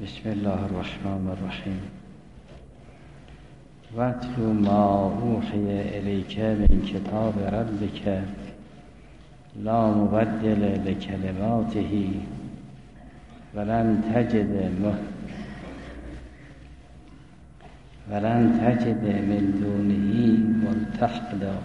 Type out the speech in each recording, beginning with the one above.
بسم الله الرحمن الرحیم. واتل ما اوحی الیک من کتاب ربک لا مبدل لکلماته ولن تجد من دونه ملتحدا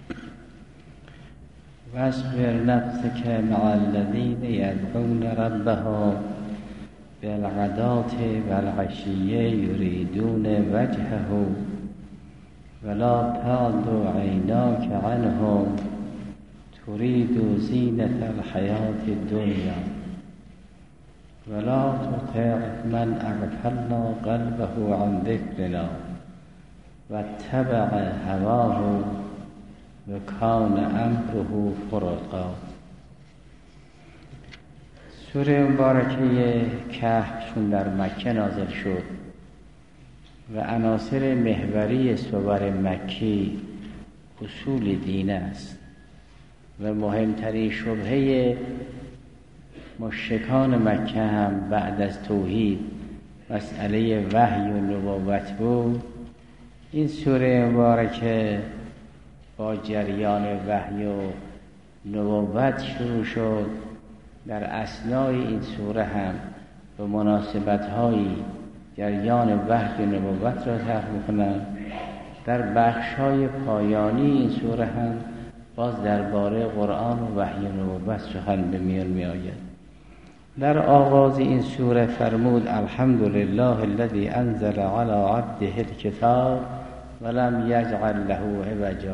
واصبر نفسك مع الذين يدعون ربهم بالغداة والعشي يريدون وجهه ولا تعد عيناك عنهم تريد زينة الحياة الدنيا ولا تطع من أغفلنا قلبه عن ذكرنا واتبع هواه وكان أمره فرطا. سوره مبارکه کهف چون در مکه نازل شد و عناصر محوری سور مکی اصول دین است و مهمترین شبهه مشرکان مکه هم بعد از توحید مسئله وحی و نبوت بود، این سوره مبارکه با جریان وحی و نبوت شروع شد. در اثنای این سوره هم به مناسبت‌های جریان وحی و نبوت را طرح می‌کنند. در بخش‌های پایانی این سوره هم باز درباره قرآن و وحی و نبوت سخن به میان می‌آید. در آغاز این سوره فرمود الحمدلله الذی انزل علی عبده الکتاب ولم یجعل له عوجا.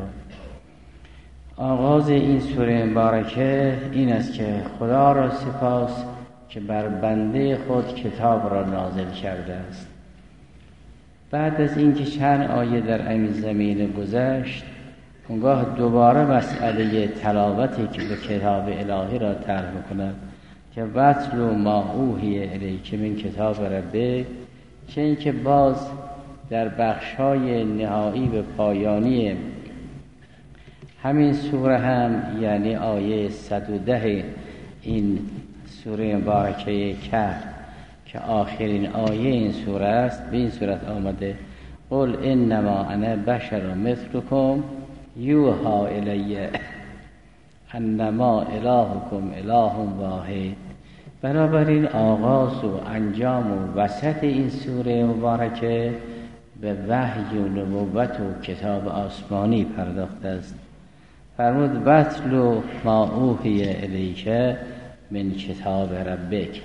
آغاز این سوره مبارکه این است که خدا را سپاس که بر بنده خود کتاب را نازل کرده است. بعد از اینکه چند آیه در این زمینه گذشت، اونگاه دوباره مسئله تلاوتی که به کتاب الهی را طرح می‌کند که واتل ما اوحی الیک من کتاب ربک، چه اینکه باز در بخش‌های نهایی و پایانی همین سوره هم یعنی آیه 110 این سوره مبارکه کهف که آخرین آیه این سوره است، به این صورت آمده قل انما انا بشر مثلکم یوحی الی انما الهکم اله واحد. بنابراین آغاز و انجام و وسط این سوره مبارکه به وحی و نبوت و کتاب آسمانی پرداخته است. فرمود واتل ما اوحی الیک من کتاب ربک،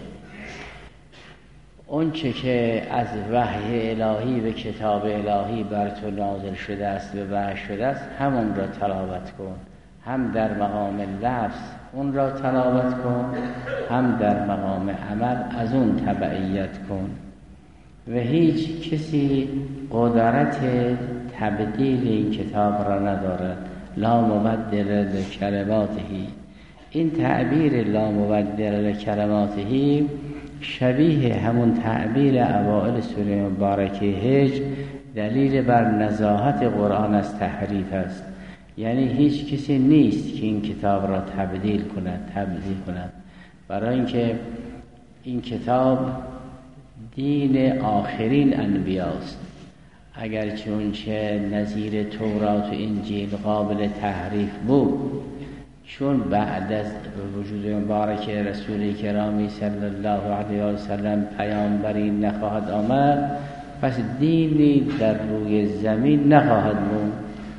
اون چه که از وحی الهی به کتاب الهی بر تو نازل شده است و وحی شده است همون را تلاوت کن، هم در مقام لفظ اون را تلاوت کن، هم در مقام عمل از اون تبعیت کن. و هیچ کسی قدرت تبدیل این کتاب را ندارد. لا مبدل لکلماته، این تعبیر لا مبدل لکلماته شبیه همون تعبیر اوائل سوره مبارکه هجر دلیل بر نزاهت قرآن از تحریف است. یعنی هیچ کسی نیست که این کتاب را تبدیل کند، برای اینکه این کتاب دین آخرین انبیاست. اگرچه اونچه نظیر تورات و انجیل قابل تحریف بود، چون بعد از وجود مبارک رسول کرامی صلی الله علیه و سلم پیامبری نخواهد آمد، پس دینی در روی زمین نخواهد بود.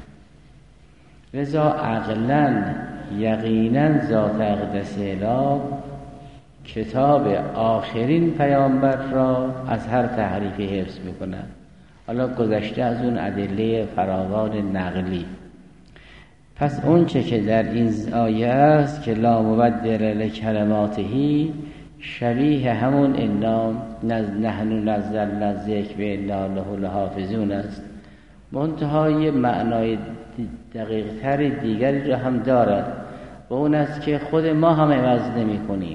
لذا عقلاً یقیناً ذات اقدس اله کتاب آخرین پیامبر را از هر تحریفی حفظ می‌کند. حالا گذشته از اون ادله فراوان نقلی. پس اون چه که در این آیه است که لا مبدل لکلماته شبیه همون انا نحن نزلنا الذکر و انا له لحافظون است. منتهای معنای دقیق تر دیگری را هم دارد و اون است که خود ما هم عوض نمی کنیم.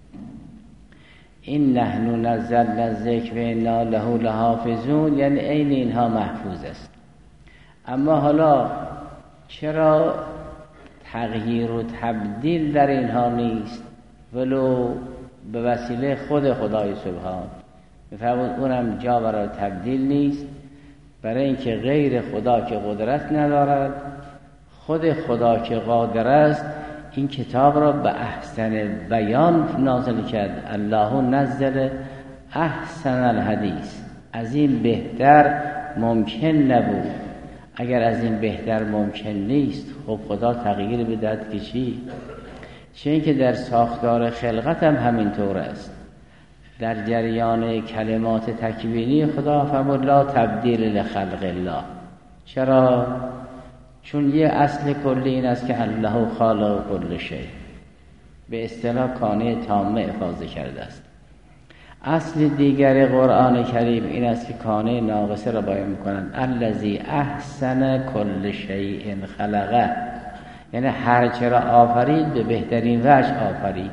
این نحن نزلنا الذکر و انا له لحافظون یعنی عین اینها محفوظ است. اما حالا چرا تغییر و تبدیل در اینها نیست ولو به وسیله خود خدای سبحان؟ می‌فرمود اونم جا برای تبدیل نیست، برای اینکه غیر خدا که قدرت ندارد، خود خدا که قادر است این کتاب را به احسن بیان نازل کرد. الله نزل احسن الحدیث، از این بهتر ممکن نبود. اگر از این بهتر ممکن نیست، خب خدا تغییر بدهد که چی؟ چه اینکه در ساختار خلقت هم همینطور است. در جریان کلمات تکوینی خدا فرمود لا تبدیل لخلق الله. چرا؟ چون یه اصل کلی این است که الله خالق کل شیء، به اصطلاح کانه تامه افاضه کرده است. اصل دیگر قرآن کریم این است که کانه ناقصه را بیان می‌کنند. الذی احسن کل شیء خلقه، یعنی هر چرا آفرید به بهترین وجه آفرید.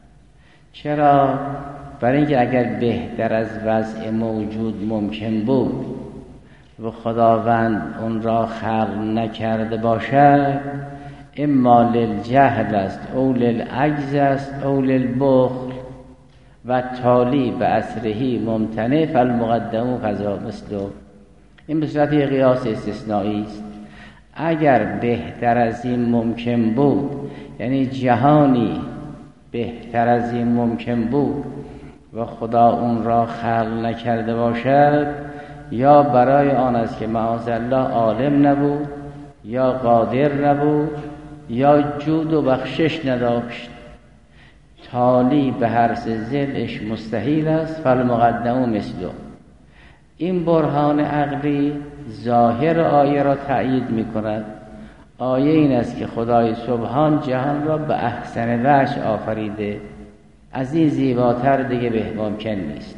چرا؟ برای اینکه اگر بهتر از وضع موجود ممکن بود و خداوند اون را خلق نکرده باشد، اما للجهل است او للعجز است او للبخل و تالی به اثرهی ممتنع فالمقدم فضا مثله. این به صورت قیاس استثنایی است. اگر بهتر از این ممکن بود، یعنی جهانی بهتر از این ممکن بود و خدا اون را خلق نکرده باشد، یا برای آن است که معاذالله عالم نبود، یا قادر نبود، یا جود و بخشش نداشت. تالی به هر ذلش مستحیل است فالمقدم مثله. این برهان عقلی ظاهر آیه را تأیید می کند. آیه این است که خدای سبحان جهان را به احسن وجه آفریده، از این زیباتر دیگه به ممکن نیست.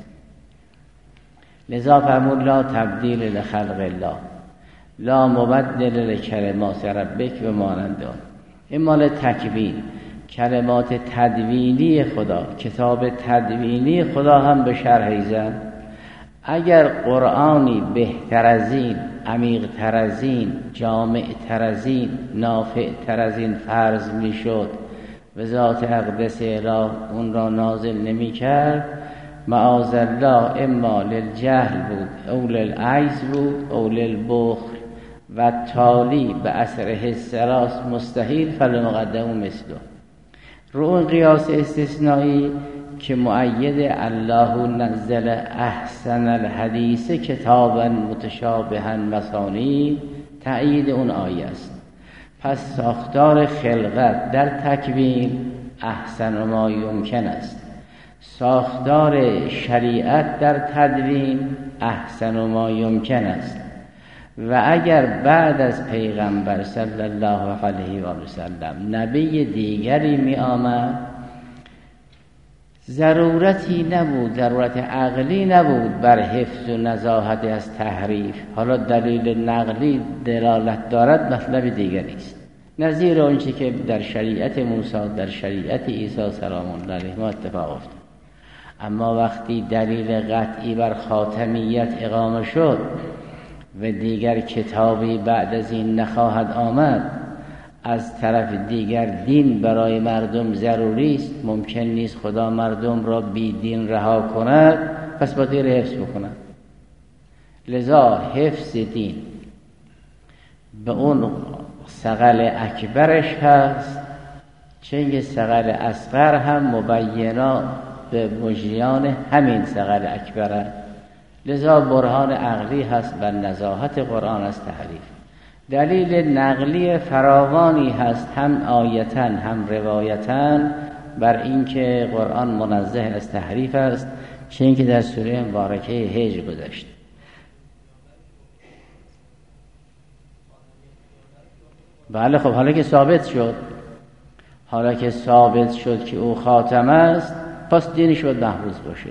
لذا فرمود لا تبدیل لخلق الله، لا مبدل لکلمات ربک و مانند آن. این مال تکوین، کلمات تدوینی خدا، کتاب تدوینی خدا هم به شرح زن. اگر قرآنی بهتر از این، عمیق تر از این، جامع تر از این، نافع تر از این فرض می شد و ذات اقدس اله اون را نازل نمی کرد، معاذالله اما للجهل بود او للعجز بود او للبخل و تالی به اثر الثلاث مستحیل فالمقدم مثله. رو این قیاس استثنایی که مؤید الله نزل احسن الحدیث کتابا متشابها مثانی، تأیید اون آیه است. پس ساختار خلقت در تکوین احسن ما یمکن است، ساختار شریعت در تدوین احسن ما یمکن است. و اگر بعد از پیغمبر صلی الله علیه و سلم نبی دیگری می آمد، ضرورتی نبود، ضرورت عقلی نبود بر حفظ و نزاهت از تحریف. حالا دلیل نقلی دلالت دارد مطلب دیگری است، نظیر آنچه که در شریعت موسی، در شریعت عیسی سلام الله علیه ما اتفاق افتاد. اما وقتی دلیل قطعی بر خاتمیت اقامه شد و دیگر کتابی بعد از این نخواهد آمد، از طرف دیگر دین برای مردم ضروری است، ممکن نیست خدا مردم را بی دین رها کند، پس باید حفظ بکند. لذا حفظ دین به اون ثقل اکبرش هست، چنگ ثقل اصغر هم مبینا به مجریان همین ثقل اکبره. لذا برهان عقلی هست بر نزاهت قرآن از تحریف. دلیل نقلی فراوانی هست، هم آیتاً هم روایتاً، بر اینکه قرآن منزه از تحریف است، چه اینکه در سوره مبارکه هجر گذشت. بله خب حالا که ثابت شد که او خاتم است، پس دینش باید محفوظ باشه.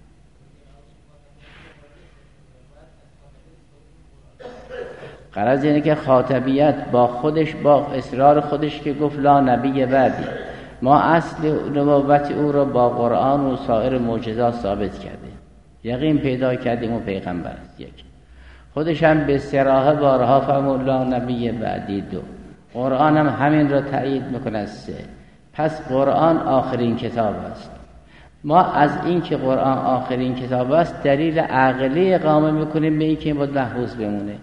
غرض اینه که خاتمیت با خودش، با اصرار خودش که گفت لا نبی بعدی، ما اصل نبوت او را با قرآن و سایر معجزات ثابت کردیم، یقین پیدا کردیم و پیغمبر است. یک خودش هم به صراحه بارها فرمود لا نبی بعدی. دو قرآن هم همین را تأیید میکنه. سه پس قرآن آخرین کتاب است. ما از این که قرآن آخرین کتاب است دلیل عقلی اقامه میکنیم به این که این باید محفوظ بمونه.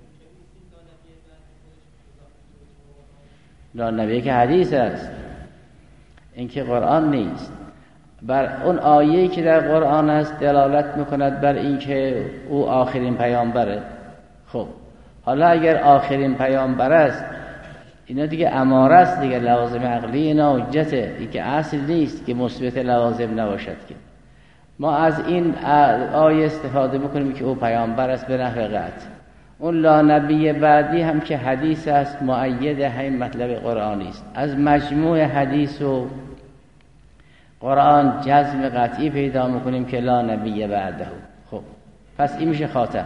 لا نبی که حدیث است، این که قرآن نیست. بر اون آیه‌ای که در قرآن است دلالت میکند بر این که او آخرین پیامبره. خب حالا اگر آخرین پیامبر است اینا دیگه اماره است دیگه، لوازم عقلی اینا حجته، این که اصل نیست که مثبت لوازم نباشد. که ما از این آیه استفاده میکنیم که او پیامبر است به نحو قطع. اون لا نبی بعدی هم که حدیث است مؤید همین مطلب قرآنی است. از مجموع حدیث و قرآن جزم قطعی پیدا میکنیم که لا نبی بعده. خب پس این میشه خاتم.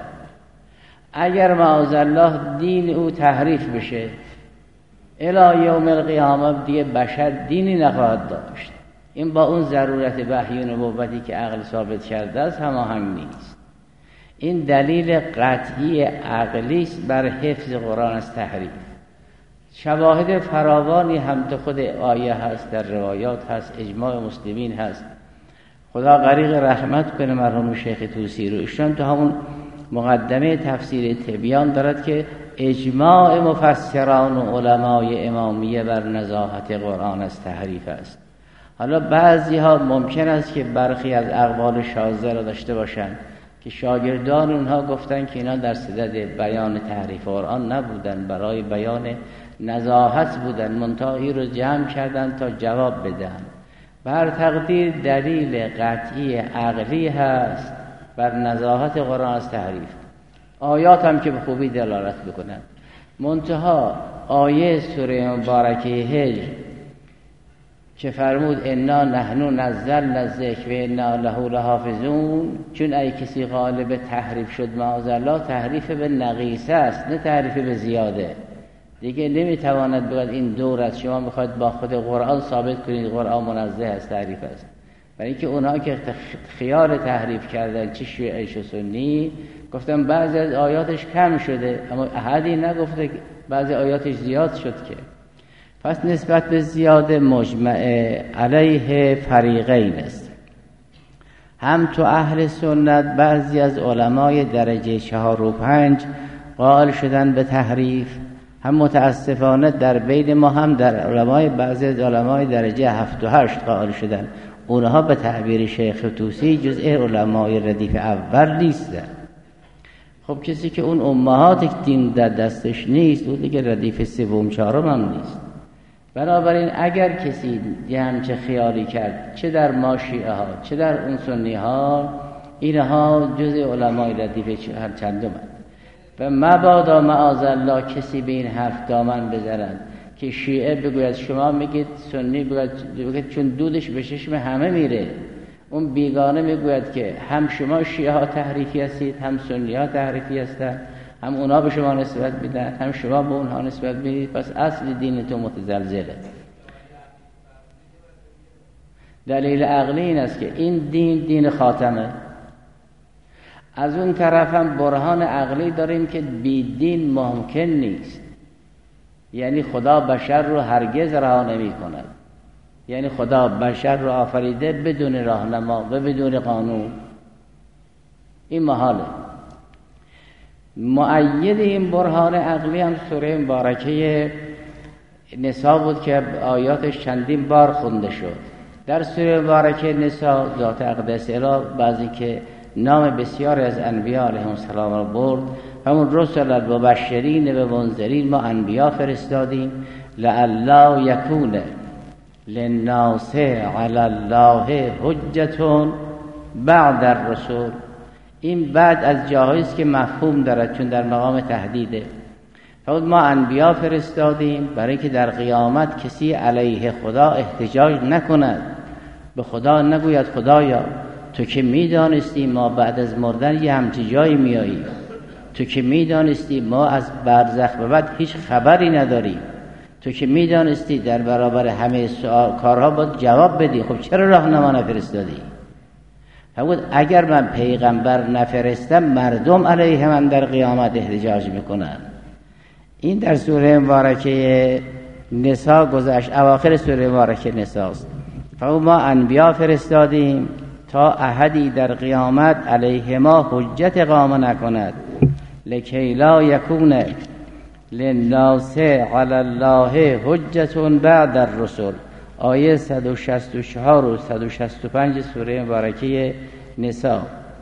اگر معاذالله دین او تحریف بشه الی یوم القیامه دیگه بشر دینی نخواهد داشت. این با اون ضرورت وحی و نبوتی که عقل ثابت کرده است هماهنگ نیست. این دلیل قطعی عقلی است بر حفظ قرآن از تحریف. شواهد فراوانی هم تو خود آیه هست، در روایات هست، اجماع مسلمین هست. خدا غریق رحمت کنه مرحوم شیخ طوسی رو، ایشون تو همون مقدمه تفسیر تبیان دارد که اجماع مفسران و علمای امامیه بر نزاهت قرآن از تحریف است. حالا بعضی ها ممکن است که برخی از اقوال شاذه را داشته باشند که شاگردان اونها گفتن که اینا در صدد بیان تحریف قرآن نبودن، برای بیان نزاهت بودن، منتهی رو جمع کردن تا جواب بدن. بر تقدیر دلیل قطعی عقلی هست بر نزاهت قرآن از تحریف. آیات هم که به خوبی دلالت بکنن. منتها آیه سوره مبارکه هجر که فرمود انا نحن نزلنا الذکر و انا له لحافظون، چون ای کسی غالب تحریف شد معاذالله تحریف به نقیصه است نه تحریف به زیاده. دیگه نمیتواند بگوید این دور است شما میخواید با خود قرآن ثابت کنید قرآن منزه است تحریف است. برای اینکه اونها که خیال تحریف کردن چه شیعه و سنی گفتن بعضی از آیاتش کم شده اما احدی نگفته بعضی آیاتش زیاد شد. که پس نسبت به زیاده مجمع علیه فریقین است. هم تو اهل سنت بعضی از علمای درجه 4 و 5 قائل شدن به تحریف، هم متاسفانه در بین ما هم در علمای بعضی از علمای درجه 7 و 8 قائل شدن. اونها به تعبیر شیخ طوسی جزء علمای ردیف اول نیستن. خب کسی که اون امهات دین در دستش نیست اون دیگه ردیف 3 و 4 هم نیست. بنابراین اگر کسی همچه خیالی کرد چه در ما شیعه ها چه در اون سنی ها اینها جزء علمای ردیف هر چندم و مبادا معاذالله کسی به این حرف دامن بزنند که شیعه بگوید شما میگید سنی بگوید چون دودش به چشم همه میره، اون بیگانه میگوید که هم شما شیعه ها تحریفی هستید هم سنی ها تحریفی هستند، هم اونا به شما نسبت میدن هم شما به اونها نسبت میدید، پس اصل دینتون متزلزله. دلیل عقلی این است که این دین خاتمه. از اون طرف هم برهان عقلی داریم که بی دین ممکن نیست. یعنی خدا بشر رو هرگز رها نمی کند. یعنی خدا بشر رو آفریده بدون راهنما و بدون قانون، این محاله. مؤید این برهان عقلی هم سوره مبارکه نساء بود که آیاتش چندین بار خونده شد. در سوره مبارکه نساء ذات اقدس را بعضی که نام بسیار از انبیاء علیهم السلام را برد، همون رسل المبشرین و منذرین ما انبیاء فرستادیم لعلا یکون للناس علی الله حجة بعد الرسل. این بعد از جاهایی است که مفهوم دارد چون در مقام تهدیده. فرمود ما انبیاء فرستادیم برای اینکه در قیامت کسی علیه خدا احتجاج نکند، به خدا نگوید خدایا تو که میدانستی ما بعد از مردن یه همچی جایی میایی، تو که میدانستی ما از برزخ به بعد هیچ خبری نداریم، تو که میدانستی در برابر همه کارها باید جواب بدی، خب چرا راهنما نفرستادی؟ فرمود اگر من پیغمبر نفرستم مردم علیه من در قیامت احتجاج میکنن. این در سوره مبارکه نساء گذشت، اواخر سوره مبارکه نساء است. ما انبیا فرستادیم تا احدی در قیامت علیه ما حجت اقامه نکند، لکی لا یکون للناس علی الله حجت بعد الرسل. آیه 164 و 165 سوره مبارکه نساء.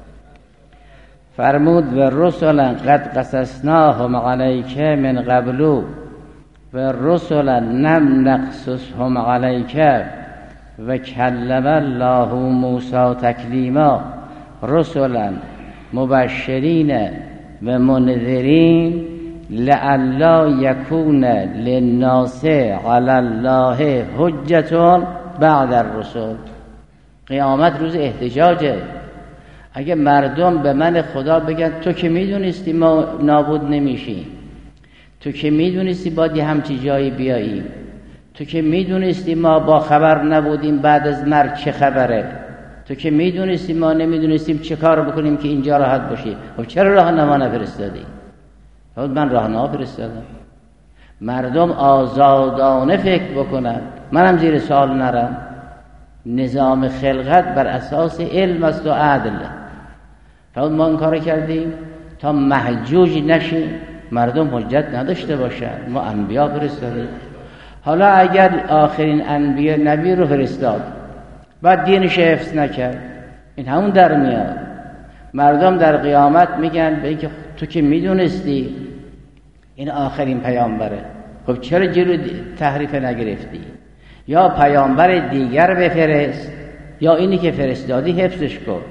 فرمود و رسلا قد قصصناهم علیک من قبل و رسلا لم نقصصهم علیک و کلم الله موسی تکلیما رسلا مبشرین و منذرین لئلا یکون للناس علی الله حجت بعد الرسل. قیامت روز احتجاجه. اگه مردم به من خدا بگن تو که میدونستی ما نابود نمیشیم، تو که میدونستی باید یه همچی جایی بیاییم، تو که میدونستی ما با خبر نبودیم بعد از مرگ چه خبره، تو که میدونستی ما نمیدونستیم چه کار بکنیم که اینجا راحت باشیم، خب چرا راهنما نفرستادی؟ من راهنما فرستادم. مردم آزادانه فکر بکنن، منم زیر سوال نرم. نظام خلقت بر اساس علم است و عدل. فقط ما این کار کردیم تا محجوج نشیم، مردم حجت نداشته باشن. ما انبیا فرستادیم. حالا اگر آخرین انبیا نبی رو فرستاد بعد دینش حفظ نکرد، این همون در میاد. مردم در قیامت میگن به اینکه تو که میدونستی این آخرین پیامبره، خب چرا جلو تحریف نگرفتی؟ یا پیامبر دیگر بفرست یا اینی که فرستادی حفظش کن.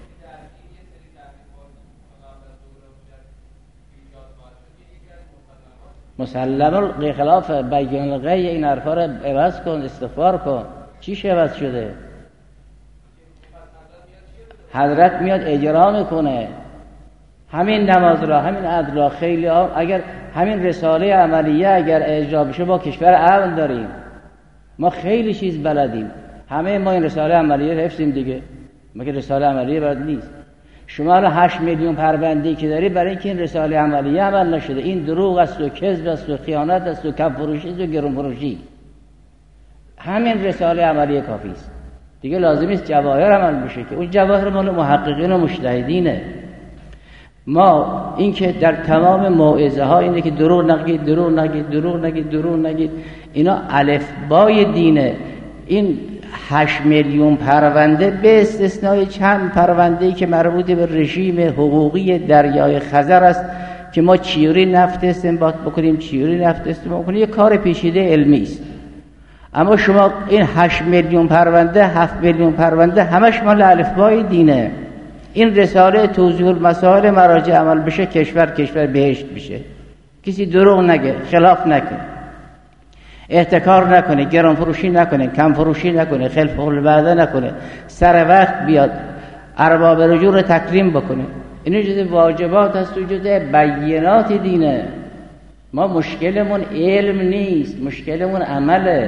مسلماً خلاف بیان الغی این حرفا رو عوض کن، استغفار کن. چیش عوض شده؟ حضرت میاد اجرا میکنه همین نماز را، همین عدل را. خیلی اگر همین رساله عملیه اگر اجرا بشه ما کشور امن داریم، ما خیلی چیز بلدیم. همه ما این رساله عملیه حفظیم دیگه، مگه رساله عملیه بلد نیست؟ شما الان 8 میلیون پرونده‌ای که داری برای اینکه این رساله عملیه عمل نشده. این دروغ است و کذب است و خیانت است و کم فروشی است و گرون فروشی. همین رساله عملیه کافی است دیگه. لازم نیست جواهر عمل بشه که اون جواهر مال محققین و مجتهدینه. ما این که در تمام موعظه ها اینه که دروغ نگید، دروغ نگید، دروغ نگید، دروغ نگید، اینا الفبای دینه. این 8 میلیون پرونده به استثنای چند پرونده‌ای که مربوط به رژیم حقوقی دریای خزر است که ما چیوری نفت استنباط بکنیم، چیوری نفت استنباط بکنیم، یه کار پیچیده علمی است. اما شما این 8 میلیون پرونده، 7 میلیون پرونده همش مال الفبای دینه. این رساله توضیح المسائل مراجع عمل بشه، کشور بهشت بشه. کسی دروغ نگه، خلاف نکنه، احتکار نکنه، گران فروشی نکنه، کم فروشی نکنه، خلف الوعده نکنه، سر وقت بیاد، ارباب رجوع رو تکریم بکنه. این جزء واجبات است و جزء بینات دینه. ما مشکلمون علم نیست، مشکلمون عمله.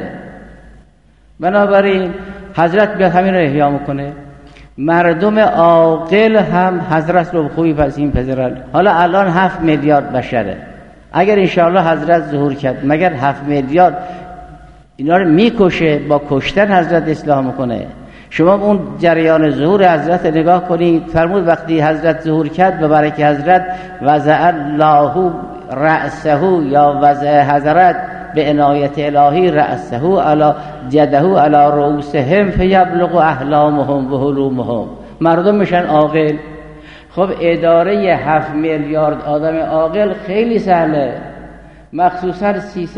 بنابراین حضرت بیاد همین رو احیا میکنه. مردم عاقل هم حضرت رو خوبی پذیرن. حالا الان 7 میلیارد بشره. اگر انشاءالله حضرت ظهور کرد، مگر 7 میلیارد اینا رو میکشه؟ با کشتن حضرت اصلاح میکنه. شما اون جریان ظهور حضرت نگاه کنید. فرمود وقتی حضرت ظهور کرد به برکه حضرت وضع الله رأسه یا وضع حضرت به عنایت الهی رأسه علی جده علی رؤوسهم فیبلغ احلامهم و حلومهم. مردم میشن عاقل. خب اداره 7 میلیارد آدم عاقل خیلی سهله. مخصوصا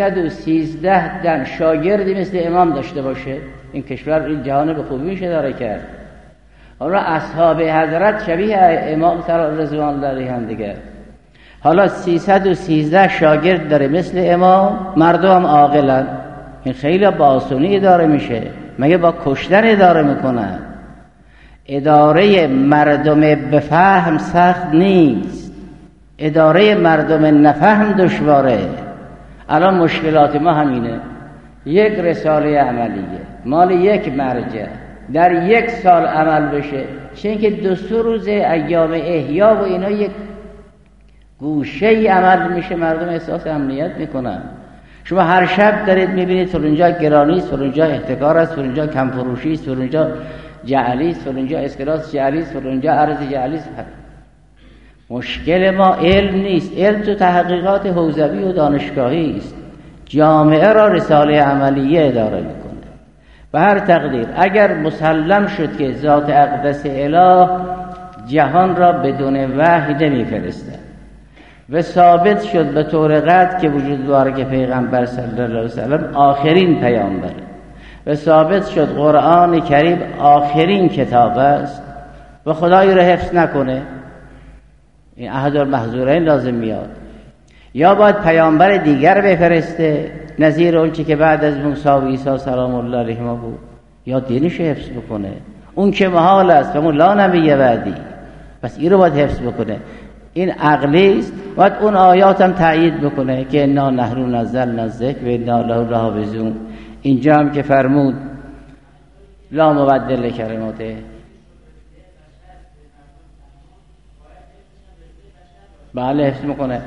313 دن شاگردی مثل امام داشته باشه، این کشور این جهان به خوبی میشه اداره کرد. حالا اصحاب حضرت شبیه امام رضوان الله علیه هم دیگه. حالا 313 شاگرد داره مثل امام، مردم عاقلن. این خیلی با آسونی اداره میشه، مگه با کشتن اداره میکنن؟ اداره مردم بفهم سخت نیست، اداره مردم نفهم دشواره. الان مشکلات ما همینه. یک رساله عملیه مال یک مرجع در 1 سال عمل بشه، چه اینکه 2-3 روز ایام احیا و اینا یک گوشه ای عمل میشه، مردم احساس امنیت میکنن. شما هر شب دارید میبینید فلانجا گرانی است، فلانجا احتکار است، فلانجا کم فروشی است، فلانجا جعلی است، فلانجا اسکناس جعلی است، فلانجا ارز جعلی است. مشکل ما علم نیست. علم تو تحقیقات حوزوی و دانشگاهی است. جامعه را رساله عملیه اداره میکنه. به هر تقدیر اگر مسلم شد که ذات اقدس اله جهان را بدون وحی نمیفرسته و ثابت شد به طور قطع که وجود که پیغمبر صلی الله علیه وسلم آخرین پیامبره و ثابت شد قرآن کریم آخرین کتاب است و خدایی را حفظ نکنه، این احد المحظورین لازم میاد. یا باید پیامبر دیگر بفرسته نظیر اون چی که بعد از موسی و عیسی سلام الله علیهما بود، یا دینش حفظ بکنه. اون که محال است و لا نبی بعدی، پس این رو باید حفظ بکنه. این عقلی است. باید اون آیات هم تأیید بکنه که انا نحن نزلنا الذکر و انا له لحافظون. اینجا هم که فرمود لا مبدل لکلماته، بله حفظ میکنه.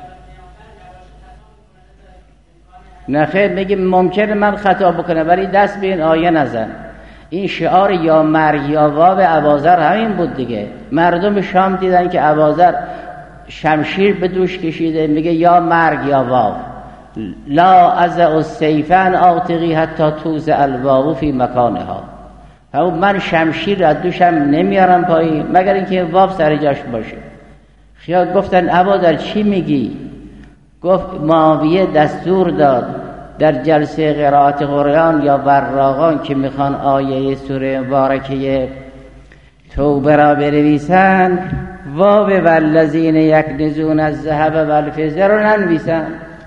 نخیر میگه ممکنه من خطا بکنه ولی دست به این آیه نزن. این شعار یا مرگ یا واب اباذر همین بود دیگه. مردم شام دیدن که اباذر شمشیر به دوش کشیده، میگه یا مرگ یا واب، لا ازع السیفن آتقی حتی توز الواو فی مکانها. من شمشیر از دوشم نمیارم پایین مگر اینکه واب سر جاش باشه. خیال گفتن اباذر چی میگی؟ گفت معاویه دستور داد در جلسه قرائت قرآن یا براقان که میخوان آیه سوره مبارکه توبه را بنویسن واو والذین یکنزون الذهب والفضه رو ننویسن.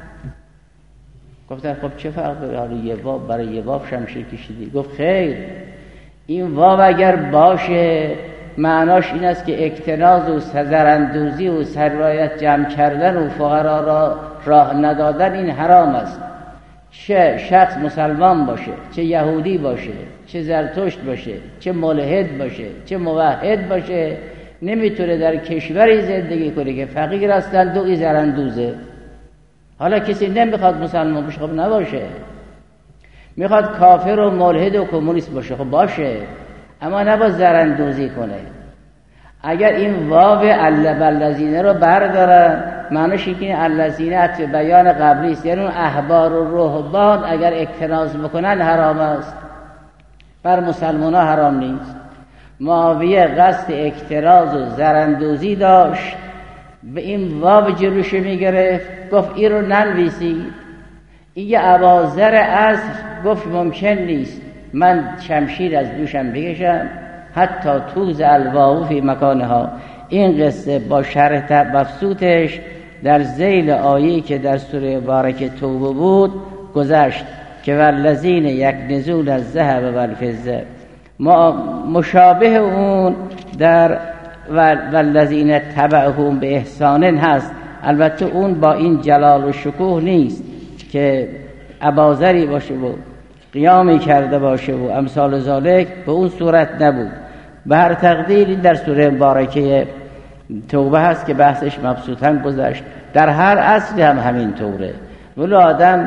گفتن خب چه فرق داره حالا یه واو برای یه واو شمشیر کشیدی؟ گفت خیر، این واو اگر باشه معناش این است که اکتناز و سزراندوزی و سرایت جمع کردن و فقرا را راه ندادن این حرام است. چه شخص مسلمان باشه، چه یهودی باشه، چه زرتشت باشه، چه ملحد باشه، چه موحد باشه، نمیتونه در کشوری زندگی کنه که فقیر هستند و زراندوزه. حالا کسی نمیخواد مسلمان باشه، خب نباشه. میخواد کافر و ملحد و کمونیست باشه، خب باشه، اما نباید زراندوزی کنه. اگر این واو الذین رو بردارن معنیش اینه که الذین عطف بیان قبلی است، یعنی اون احبار و رهبان اگر اکتناز بکنن حرام است، بر مسلمان ها حرام نیست. معاویه قصد اکتراز و زراندوزی داشت، به این واو جلوش میگرفت، گفت این رو ننویسید. این یه اباذر اصل گفت ممکن نیست من شمشیر از دوشم بکشم حتی توز الواو فی مکانها. این قصه با شرح مبسوطش در ذیل آیه‌ای که در سوره مبارکه توبه بود گذشت که والذین یکنزون الذهب والفضه. مشابه اون در والذین تبعهم به احسان هست، البته اون با این جلال و شکوه نیست که اباذری باشه و قیامی کرده باشه و امثال ذالک، به اون صورت نبود. به هر تقدیر این در سوره مبارکه توبه هست که بحثش مبسوطاً گذشت. در هر اصل هم همین طوره، ولی آدم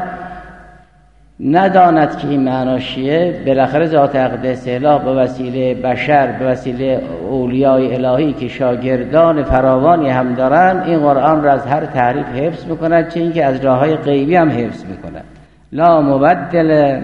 نداند که این معناشیه، بالاخره ذات اقدس اله به وسیله بشر، به وسیله اولیای الهی که شاگردان فراوانی هم دارن، این قرآن را از هر تعریف حفظ میکنند، چه اینکه از راههای غیبی هم حفظ میکنند. لا مبدل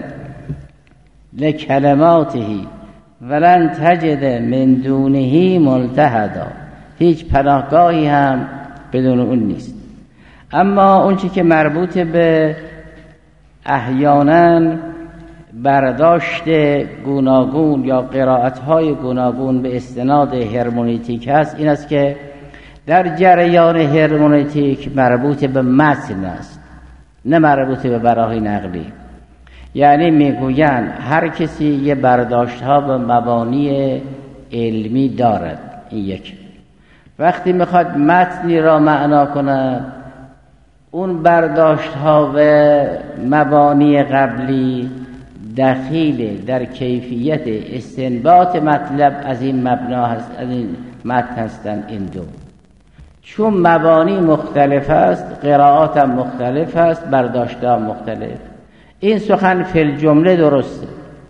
لکلماته ولن تجد من دونه ملتحدا. هیچ پناهگاهی هم بدون اون نیست. اما اون چی که مربوط به احیانا برداشت گوناگون یا قرائت‌های گوناگون به استناد هرمونیتیک هست، این است که در جریان هرمونیتیک مربوط به متن است، نه مربوط به براهین نقلی. یعنی میگویند هر کسی یه برداشت‌ها به مبانی علمی دارد. این یک. وقتی میخواد متنی را معنا کند، اون برداشت‌ها و مبانی قبلی دخیل در کیفیت استنباط مطلب از این مبنا هست، از این متن هستند. این دو چون مبانی مختلف است، قرائات هم مختلف است، برداشت هم مختلف. این سخن فی الجمله درسته،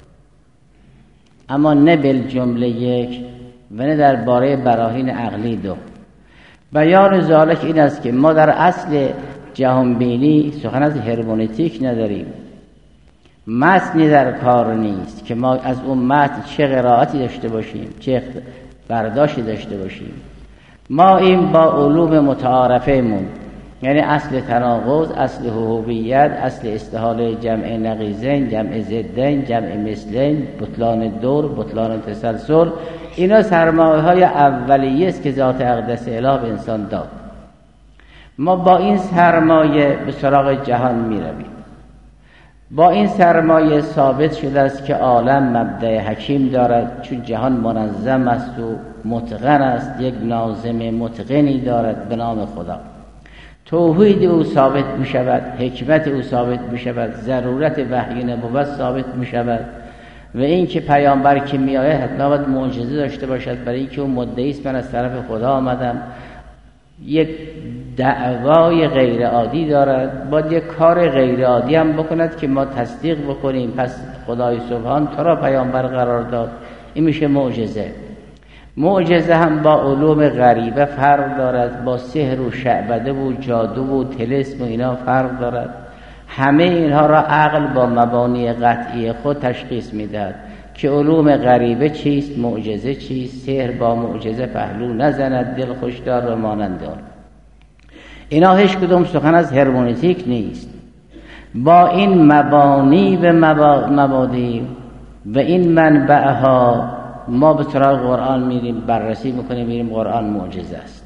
اما نه بالجمله یک و نه درباره براهین عقلی دو. بیان ذالک این است که ما در اصل جهانبینی سخن از هرمونتیک نداریم، متنی در کار نیست که ما از اون متن چه قرائتی داشته باشیم، چه برداشتی داشته باشیم. ما این با علوم متعارفه مون، یعنی اصل تناقض، اصل هویت، اصل استحاله جمع نقیضین، جمع ضدین، جمع مثلین، بطلان دور، بطلان تسلسل، اینا سرمایه های اولیه است که ذات اقدس اله به انسان داد. ما با این سرمایه به سراغ جهان می رویم. با این سرمایه ثابت شده است که عالم مبدأ حکیم دارد، چون جهان منظم است و متقن است، یک ناظم متقنی دارد به نام خدا. توحید او ثابت می شود، حکمت او ثابت می شود، ضرورت وحی نبوت ثابت می شود و این که پیامبر که می آید حتما باید معجزه داشته باشد، برای اینکه اون مدعی است من از طرف خدا آمدم. یک دعوای غیر عادی دارد، باید یک کار غیر عادی هم بکند که ما تصدیق بکنیم. پس خدای سبحان تو را پیامبر قرار داد، این میشه معجزه. معجزه هم با علوم غریبه فرق دارد، با سحر و شعبده و جادو و طلسم و اینا فرق دارد. همه اینها را عقل با مبانی قطعی خود تشخیص میدهد که علوم غریبه چیست، معجزه چیست. سحر با معجزه پهلو نزند، دل خوشدار و مانند آن. اینا هیچ کدوم سخن از هرمونتیک نیست. با این مبانی به مبادی و این منبعها ما به سراغ قرآن میریم، بررسی میکنیم، میریم قرآن معجزه است.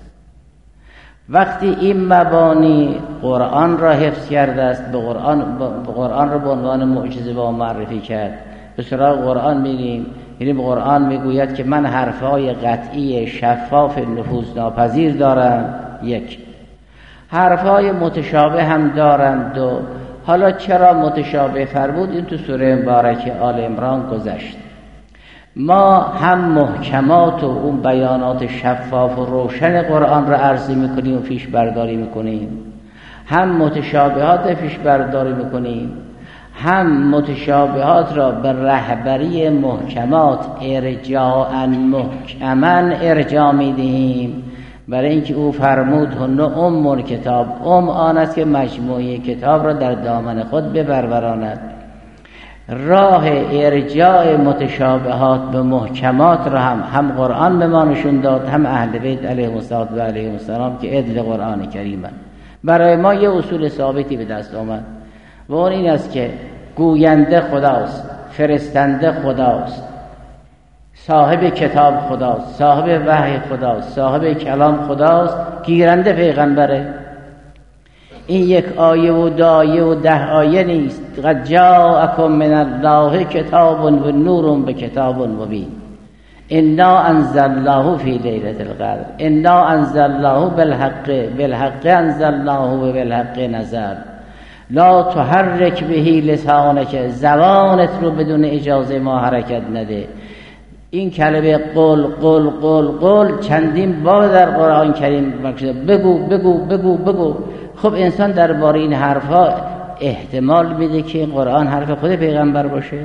وقتی این مبانی قرآن را حفظ کرده است، به قرآن را به عنوان معجزه با معرفی کرد، به سراغ قرآن میریم قرآن میگوید که من حرفهای قطعی شفاف نفوذ ناپذیر دارم، یک. حرفهای متشابه هم دارم، دو. حالا چرا متشابه فرمود؟ این تو سوره مبارکه آل عمران گذشت. ما هم محکمات و اون بیانات شفاف و روشن قرآن را عرضی میکنیم و پیش برداری میکنیم، هم متشابهات پیش برداری میکنیم، هم متشابهات را به رهبری محکمات ارجاعاً محکماً ارجاع میدهیم، برای اینکه او فرمود هن ام کتاب. آن است که مجموعه کتاب را در دامن خود بپروراند. راه ارجاع متشابهات به محکمات را هم قرآن به ما نشون داد، هم اهل بیت علیهم السلام که عدل قرآن کریمند. برای ما یه اصول ثابتی به دست آمد و اون این است که گوینده خداست، فرستنده خداست، صاحب کتاب خداست، صاحب وحی خداست، صاحب کلام خداست، گیرنده پیغمبره. این یک آیه و دو آیه و 10 آیه نیست. قد جاءکم من الله کتاب و نور بکتاب مبین انا انزلناه فی لیلة القدر انا انزلناه بالحق انزلناه و بالحق نزل لا تحرک به لسانک، زبانت رو بدون اجازه ما حرکت نده. این کلمه قل قل قل قل چندین بار در قرآن کریم بگو بگو بگو بگو. خب انسان درباره این حرفها احتمال میده که قرآن حرف خود پیغمبر باشه،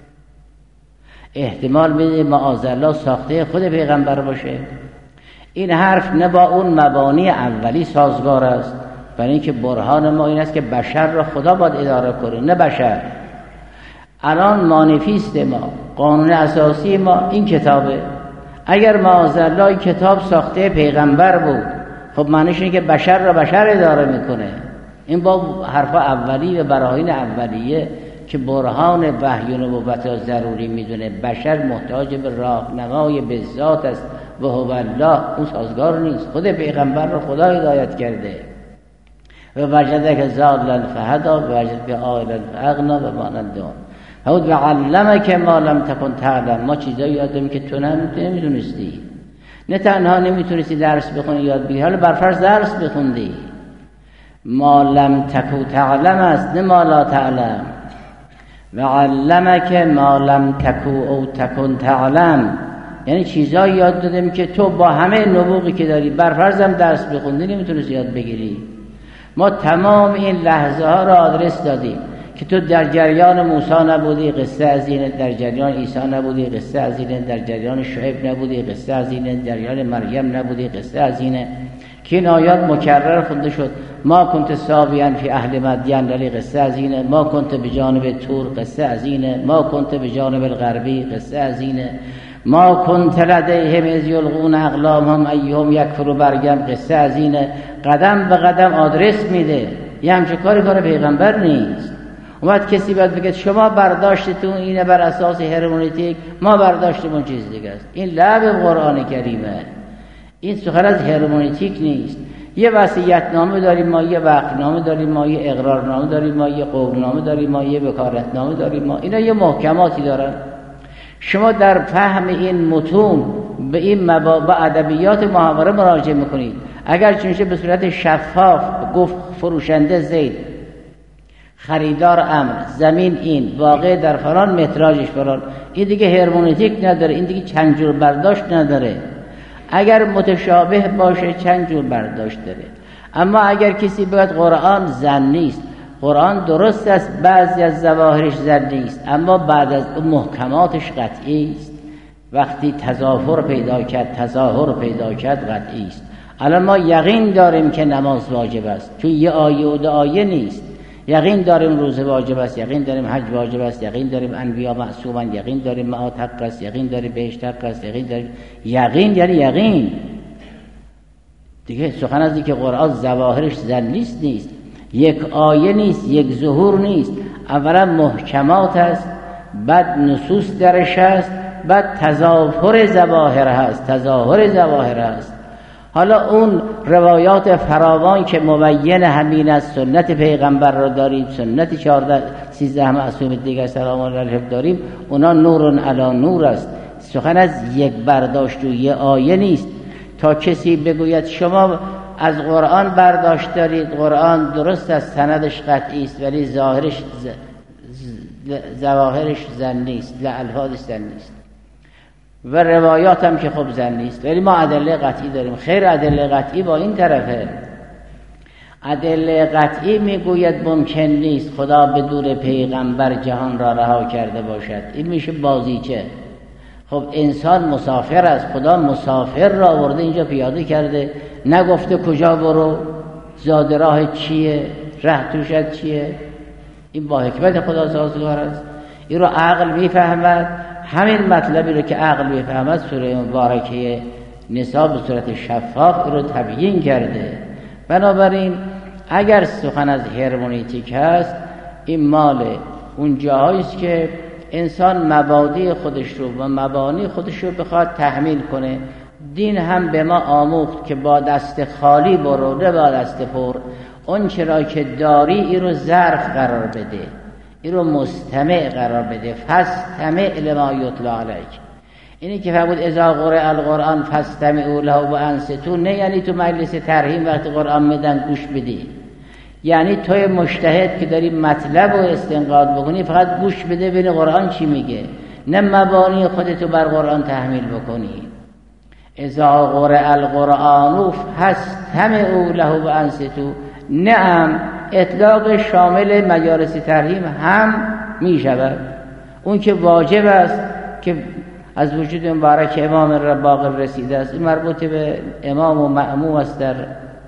احتمال میده معاذالله ساخته خود پیغمبر باشه. این حرف نه با اون مبانی اولی سازگار است، برای اینکه برهان ما این است که بشر را خدا باید اداره کنه نه بشر. الان مانیفیست ما، قانون اساسی ما این کتابه. اگر معاذالله کتاب ساخته پیغمبر بود، خب معنیش اینه که بشر را بشر اداره میکنه. این با حرف اولی و براهین اولیه که برهان وحی و نبوت را ضروری میدونه. بشر محتاج به راهنمای به ذات است و هو الله، اون سازگار نیست. خود پیغمبر را خدا هدایت کرده و وجدک ضالا فهدا و وجدک عائلا فاغنا و مانند اون. و علمک ما لم تکن تعلم، ما چیزایی یاد دادیم که تو نمیدونستی. نه تنها نمیتونستی درس بخونی یاد بگیری، حالا برفرض درس بخوندی. ما لم تکو تعلم است، نه ما لا تعلم. و علمک ما لم تکو او تکن تعلم، یعنی چیزایی یاد دادیم که تو با همه نبوغی که داری برفرضم درس بخوندی نمیتونستی یاد بگیری. ما تمام این لحظه ها را آدرس دادیم که تو در جریان موسی نبودی، قصه از اینه، در جریان عیسی نبودی، قصه از اینه، در جریان شعیب نبودی، قصه از اینه، در جریان مریم نبودی، قصه از اینه، که این آیات مکرر خونده شد. ما کنت ساویاً فی اهل مدین، ولی قصه از اینه. ما کنت بجانب تور، قصه از اینه. ما کنت بجانب الغربی، قصه از اینه. ما کنت لدیهم اذ یلقون اقلامهم ایهم یکفر برگم، قصه از اینه. قدم به قدم آدرس میده. یه همچه کار پیغمبر نیست. اومد کسی باید بگه شما برداشتتون اینه بر اساس هرمونتیک، ما برداشتمون چیز دیگه است. این لعب قرآن کریمه. این سخن از هرمونتیک نیست. یه وصیت‌نامه داریم ما، یه وقف‌نامه داریم ما، یه اقرارنامه داریم ما، یه قولنامه داریم ما، یه وکالتنامه داریم ما. اینا یه محکماتی دارن. شما در فهم این متون به این به ادبیات محاوره مراجعه میکنید. اگر چنانچه به صورت شفاف گفت فروشنده زید، خریدار امر، زمین این، واقع در فلان، متراژش فلان، این دیگه هرمونتیک نداره، این دیگه چند جور برداشت نداره. اگر متشابه باشه چند جور برداشت داره. اما اگر کسی بگه قرآن زن نیست، قرآن درست است بعضی از ظواهرش زن نیست، اما بعد از محکماتش قطعی است. وقتی تظاهر پیدا کرد قطعی است. الان ما یقین داریم که نماز واجب است، چون یه آیه و دو آیه نیست. یقین داریم روزه واجب است، یقین داریم حج واجب است، یقین داریم انبیا معصومن، یقین داریم معاد حق است، یقین داریم بهشت حق است، یقین داریم یقین یعنی یقین دیگه. سخن از اینکه قرآن ظواهرش زنیست نیست، یک آیه نیست، یک ظهور نیست. اولا محکمات است، بعد نصوص درش است، بعد تظاهر ظواهر هست. حالا اون روایات فراوان که مبین همین از سنت پیغمبر را داریم، سنت 13 معصوم دیگر سلام الله علیهم داریم، اونا نور علی نور است. سخن از یک برداشت و یک آیه نیست. تا کسی بگوید شما از قرآن برداشت دارید، قرآن درست است، سندش قطعی است، ولی ظواهرش زن نیست، الفاظش زن نیست، و روایات هم که خب زن نیست، ولی ما ادله قطعی داریم. خیر، ادله قطعی با این طرفه. ادله قطعی میگوید ممکن نیست خدا بدون پیغمبر جهان را رها کرده باشد. این میشه بازیچه. خب انسان مسافر است، خدا مسافر را آورده اینجا پیاده کرده، نگفته کجا برو، زاد راه چیه، ره توشت چیه. این با حکمت خدا سازگار است. این رو عقل میفهمد. همین مطلبی رو که عقل میفهمد سوره مبارکه نساء به صورت شفاف رو تبیین کرده. بنابراین اگر سخن از هرمونیتیک هست، این مال اون جاهایی است که انسان مبادی خودش رو و مبانی خودش رو بخواد تحمیل کنه. دین هم به ما آموخت که با دست خالی برو، نه با دست پر. اون چرا که داری این رو ظرف قرار بده، این رو مستمع قرار بده. فاستمع لما یتلی علیک. اینی که فرمود اذا قرئ القرآن فاستمعوا له و انصتوا، نه یعنی تو مجلس ترحیم وقتی قرآن میدن گوش بدی، یعنی توی مجتهد که داری مطلب و استنقاض بکنی فقط گوش بده ببین قرآن چی میگه، نه مبانی خودتو بر قرآن تحمیل بکنی. اذا قرئ القرآن فاستمعوا له و انصتوا. نعم، اطلاق شامل مجالس ترحیم هم می شود. اون که واجب است که از وجود مبارک امام رباق رسیده است، این مربوط به امام و مأموم است. در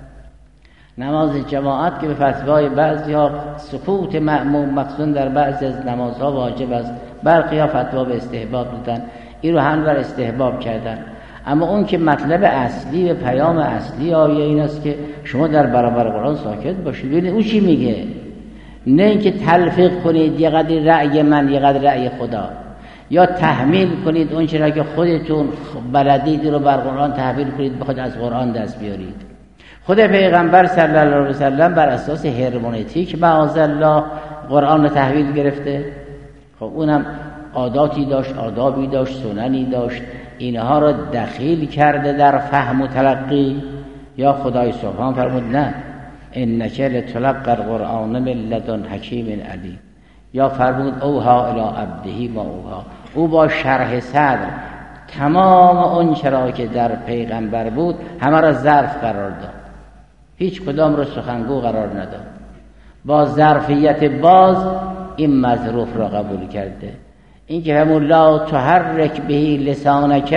نماز جماعت که به فتوای بعضی ها سکوت مأموم مخصوصا در بعضی از نمازها واجب است، برخی ها فتوا به استحباب دادن، این رو هم بر استحباب کردن. اما اون که مطلب اصلی و پیام اصلی آیه این است که شما در برابر قرآن ساکت باشید، ببینید او چی میگه، نه اینکه تلفیق کنید یه قدر رأی من یه قدر رأی خدا، یا تحمیل کنید اون چیزی که خودتون بلدید رو بر قرآن تحمیل کنید، بخواید از قرآن دست بیارید. خود پیغمبر صلی الله علیه و سلم بر اساس هرمونتیک معاذالله قرآن رو تحویل گرفته. خب اونم عاداتی داشت، آدابی داشت، سننی داشت، اینها را دخیل کرده در فهم و تلقی. یا خدای سبحان فرمود نه انک لتلقی القرآن من لدن حکیم علیم. یا فرمود اوها الی عبده ما اوها. او با شرح صدر تمام اون چرا که در پیغمبر بود همه را ظرف قرار داد، هیچ کدام رو سخنگو قرار نداد. با ظرفیت باز این مظروف را قبول کرده. این که همون لا تحرک بهی لسانک،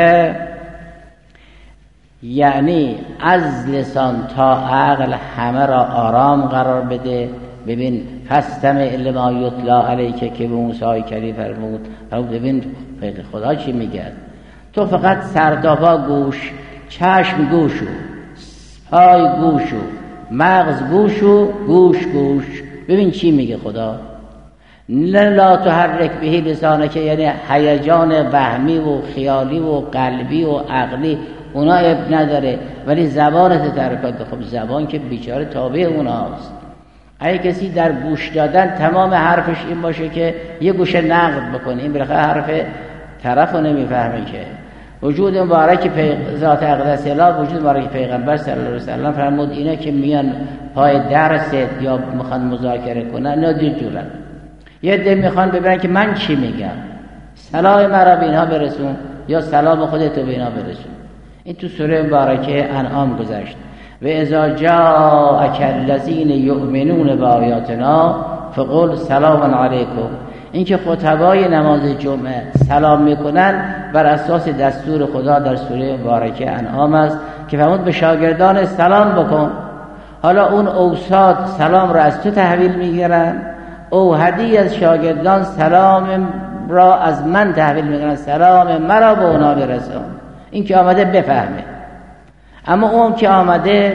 یعنی از لسان تا عقل همه را آرام قرار بده. ببین فاستمع لما یتلی علیک که به موسی کلی فرمود. ببین خدا چی میگه، تو فقط سر تا پا گوش، چشم گوشو، پای گوشو، مغز گوشو، گوش ببین چی میگه خدا. لا تحرک بهی لسانک، یعنی هیجان وهمی و خیالی و قلبی و عقلی اونا اب نداره، ولی زبانت ترکات. خب زبان که بیچاره تابع اوناست. اگه کسی در گوش دادن تمام حرفش این باشه که یه گوشه نقد بکنه، این بالاخره حرف طرفو نمیفهمه. که وجود مبارک ذات اقدس اله، وجود مبارک پیغمبر صلی الله علیه و سلم فرمود اینا که میان پای درس یا میخوان مذاکره کنن، اینا دو جورن. یه عده میخوان ببینن که من چی میگم، سلام مرا به اینها برسون یا سلام خودتو به اینها برسون. این تو سوره مبارکه انعام گذشت. و اذا جاءک الذین یؤمنون بآیاتنا فقل سلام علیکم. این که خطبای نماز جمعه سلام میکنن بر اساس دستور خدا در سوره مبارکه انعام است که فرمود به شاگردان سلام بکن. حالا اون اوساد سلام را از تو تحویل میگیرن، او هدی از شاگردان سلام را از من تحویل میگیرن، سلام مرا به اونا برسون. این که آمده بفهمه. اما اون که آمده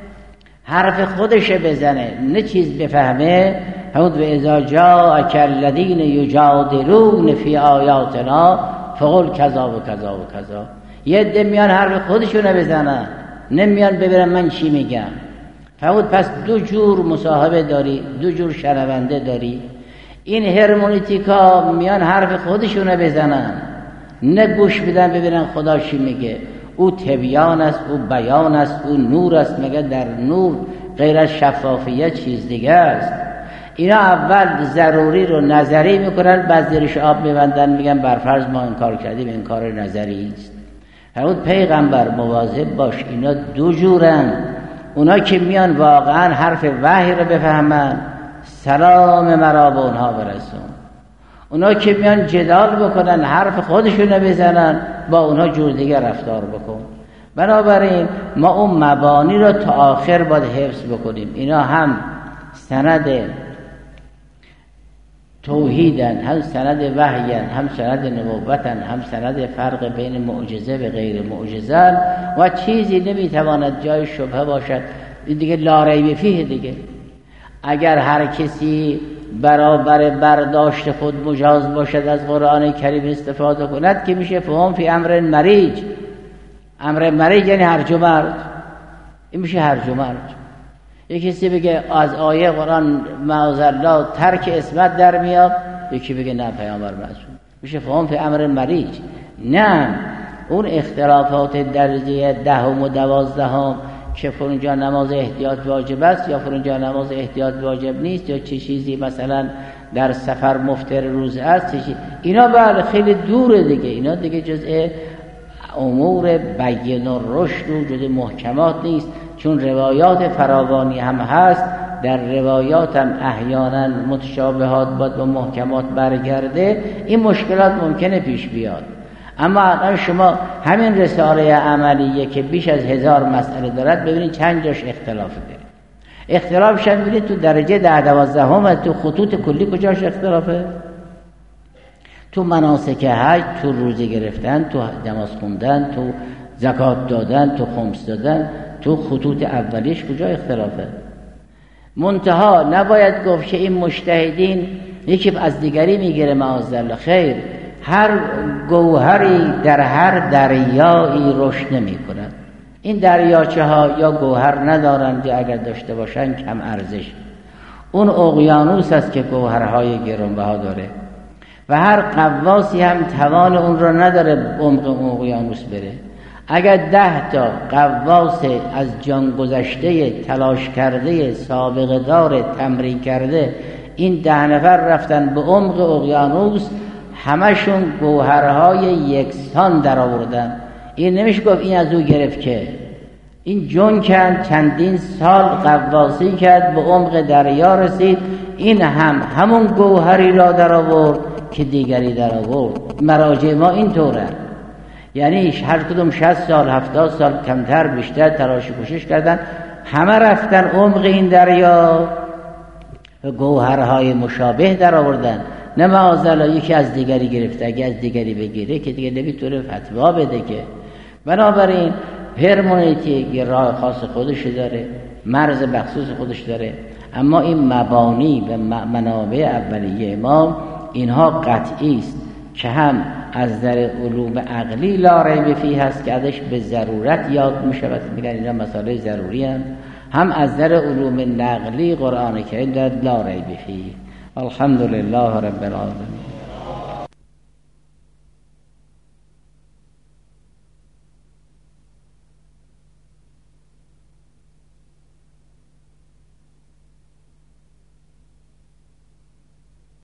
حرف خودش بزنه نه چیز بفهمه، همون و اذا جاءک الذین یجادلون فی آیاتنا فقل کذا و کذا و کذا. یه عده میان حرف خودشونو بزنن، نمیان ببینن من چی میگم. همون پس دو جور مصاحبه داری، دو جور شنونده داری. این هرمونیتیکا میان حرف خودشونو بزنن، نه گوش بدن ببینن خدا چی میگه. او تبیان است، او بیان است، او نور است. مگه در نور غیر از شفافیت چیز دیگه است؟ اینا اول ضروری رو نظری میکنن، بعد زیرش آب میبندن میگن برفرض ما این کار کردیم، این کار نظری است. همون پیغمبر مواظب باش، اینا دو جورن. اونا که میان واقعا حرف وحی رو بفهمن، سلام مرا به اونها برسون. اونا که میان جدال بکنن، حرف خودشونو بزنن، با اونها جور دیگه رفتار بکن. بنابراین ما اون مبانی رو تا آخر باید حفظ بکنیم. اینا هم سند توحیدن، هم سند وحیان، هم سند نبوتن، هم سند فرق بین معجزه و غیر معجزه و چیزی نمیتواند جای شبهه باشد. این دیگه لا ریب فیه دیگه. اگر هر کسی برابر برداشت خود مجاز باشد از قرآن کریم استفاده کند که میشه فهم فی امر مریج. امر مریج یعنی هرج و مرج. این میشه هرج و مرج. یکی کسی بگه از آیه قرآن معاذالله ترک اسمت در میاد، یکی بگه نه پیامبر معصوم، میشه فهم فی امر مریج. نه، اون اختلافات درجه 10 و 12 که فرونجا نماز احتیاط واجب است یا فرونجا نماز احتیاط واجب نیست، یا چه چیزی مثلا در سفر مفطر روزه است، اینا بله خیلی دوره دیگه. اینا دیگه جزء امور بین و رشد و جزء محکمات نیست. چون روایات فراوانی هم هست، در روایات هم احیانا متشابهات باید و محکمات برگرده، این مشکلات ممکنه پیش بیاد. اما الان شما همین رساله عملیه که بیش از 1000 مسئله دارد، ببینید چند جاش اختلاف داره. اختلافش هم ببینید تو درجه 10-12 تو خطوط کلی کجاش اختلافه؟ تو مناسک حج، تو روزه گرفتن، تو نماز خوندن، تو زکات دادن، تو خمس دادن، تو خطوط اولیش کجا اختلافه؟ منتها نباید گفت که این مجتهدین یکی از دیگری میگیره معاذالله. خیر، هر گوهری در هر دریایی رشد نمی کند. این دریاچه ها یا گوهر ندارند یا اگر داشته باشن کم ارزش. اون اقیانوس است که گوهرهای گرانبها داره و هر غواصی هم توان اون رو نداره عمق اون اقیانوس بره. اگر 10 تا غواص از جان گذشته، تلاش کرده، سابقه دار، تمرین کرده، این 10 نفر رفتن به عمق اقیانوس، همشون گوهرهای یکسان در آوردن. این نمیشه گفت این از او گرفت، که این جون کرد، چندین سال غواصی کرد، به عمق دریا رسید، این همون گوهری را در آورد که دیگری در آورد. مراجع ما این طوره، یعنی هر کدوم 60 سال 70 سال کمتر بیشتر تلاش و کوشش کردن، همه رفتن عمق این دریا و گوهرهای مشابه در آوردن. نه معاذالله یکی از دیگری گرفته، اگه از دیگری بگیره که دیگه نمیتونه فتوا بده که. بنابراین هرمونیتی یه راه خاص خودش داره، مرز مخصوص خودش داره، اما این مبانی و منابع اولیه ما اینها قطعی است که هم از در علوم عقلی لا ریب فیه هست که ازش به ضرورت یاد می شود، میگن اینا مسائل ضروری هم از در علوم نقلی قرآن کریم در لا ریب فیه. الحمدلله رب العالمین.